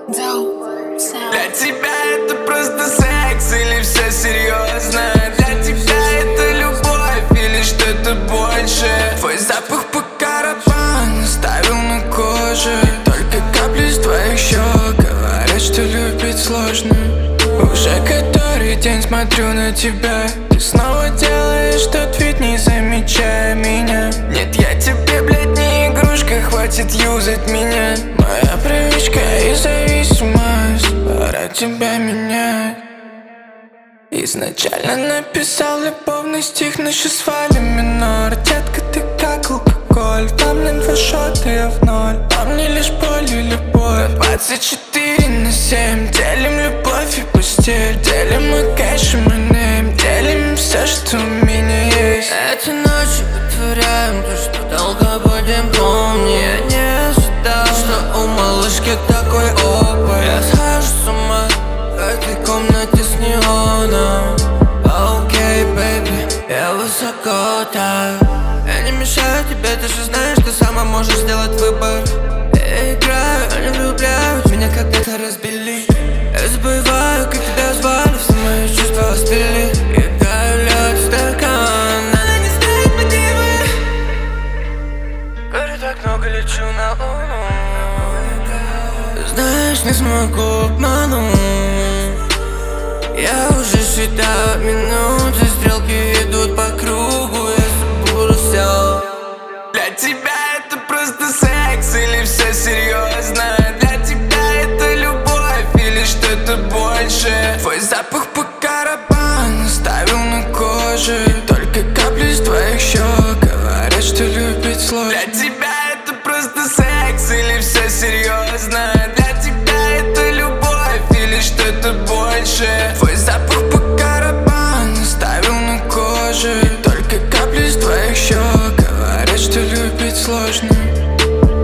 Для тебя это просто секс или все серьезно? Для тебя это любовь или что-то больше? Твой запах по каравану оставил на коже. Только капли с твоих щек говорят, что любить сложно. Уже который день смотрю на тебя. Ты снова делаешь тот вид, не замечая меня. Нет, я тебе, блядь, не игрушка, хватит юзать меня. Моя привычка и зависимость, пора тебя менять. Изначально написал любовный стих, но сейчас свалим минор. Детка, ты как алкоголь, там не 2 шота, я в ноль. Там не лишь боль и любовь. 24/7 делим любовь и постель. Делим мы кэш и монейм, делим все, что у меня есть. Эти ночи вытворяем то, что долго будем помнить. Я не ожидал, что у малышки такой опыт. Я схожу с ума в этой комнате с неоном. Окей, бэйби, я высоко так. Я не мешаю тебе, ты же знаешь, ты сама можешь сделать выбор. Я играю, а не влюбляюсь, меня когда-то разбили. Я забываю, как тебя звали, все мои чувства остыли. Играю лед в стакан, она не знает мотивы. Говорю, так много лечу на луну. Знаешь, не смогу обмануть. Я уже считаю минуты, стрелки идут по кругу. Я забуду все. Для тебя это просто секс или все серьезно? Для тебя это любовь или что-то больше? Твой запах по каравану оставил на коже. Только капли с твоих щек говорят, что любить сложно. Для тебя это просто секс или все серьезно? Для тебя это любовь или что-то больше? Твой запах по каравану оставил на коже. Только капли с твоих щек говорят, что любить сложно.